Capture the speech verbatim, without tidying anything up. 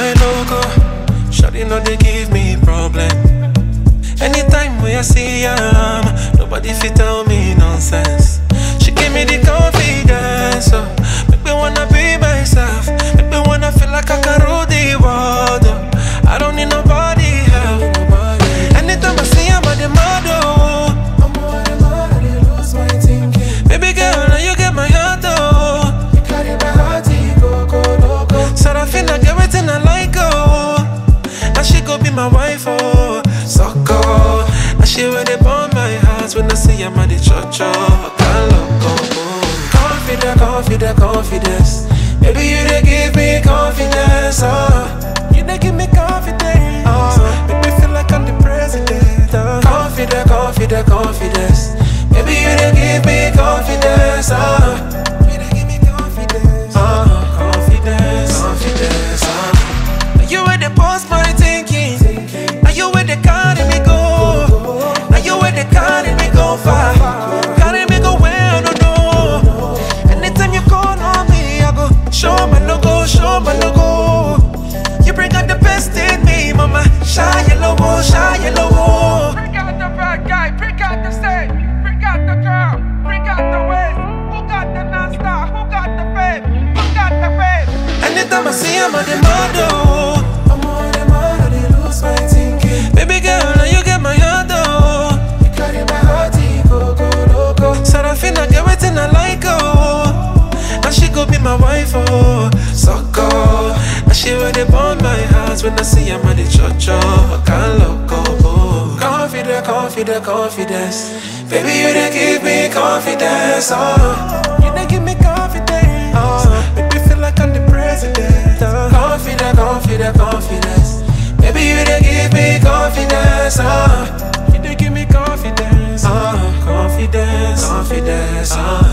my logo. Shawty know they give me problem. Anytime when I see her, nobody fit tell me nonsense. She give me the confidence, so make me wanna be myself. Make me wanna feel like I can rule the world. I don't need nobody help. Anytime I see her, I'm the model. Baby girl, now you get my heart, oh. You carry my heart, go, go, loco. So I feel like everything I like, oh. Now she go be my wife, oh. So cold. Now she really burn my heart when I see I'm at the church, oh. Can't look, oh. Confident, confident, confidence. Baby, you they give me confidence, oh. You they give me confidence, oh. Make me feel like I'm the president, oh. Confident, confident, confidence. Baby, you they give me confidence, oh. You they give me confidence, oh. Confidence, confidence, oh. Now you with the post my thinking. Now you with the carry me go. Now you with the carry me go far. Carry me go where I don't know. Anytime you call on me, I go show my logo, show my logo. You bring out the best in me, mama. Shy yellow, shy yellow. Bring out the bad guy, bring out the same. Bring out the girl, bring out the waist. Who got the non-star? Who got the fame? Who got the fame? Anytime I see I'm on the model. I'm on the model, they lose my thinking. Baby girl, now you get my heart, oh. You carry my heart, go, go, loco. So I feel like everything I like, oh. Now she go be my wife, oh. So cold. Now she really burn my heart when I see I'm at the church, oh. I can't look, oh. Confident, confident, confidence. Baby, you they give me confidence, oh. You they give me confidence, oh. Make me feel like I'm the president, oh. Confident, confident, confidence. Baby, you they give me confidence, oh. You they give me confidence, oh. Confidence, confidence, oh.